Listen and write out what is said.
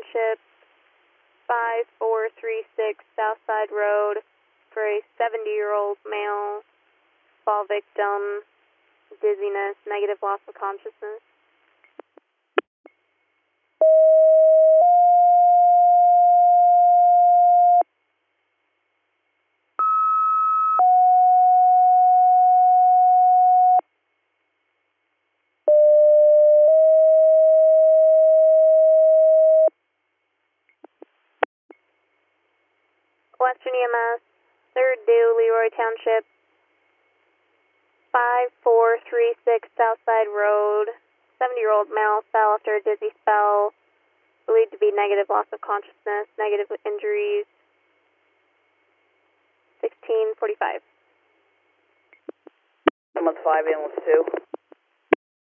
Township, 5436 Southside Road, for a 70-year-old male, fall victim, dizziness, negative loss of consciousness. Western EMS, 3rd due, Leroy Township, 5436 Southside Road, 70-year-old male fell after a dizzy spell, believed to be negative loss of consciousness, negative injuries, 1645. Ambulance 5, ambulance 2.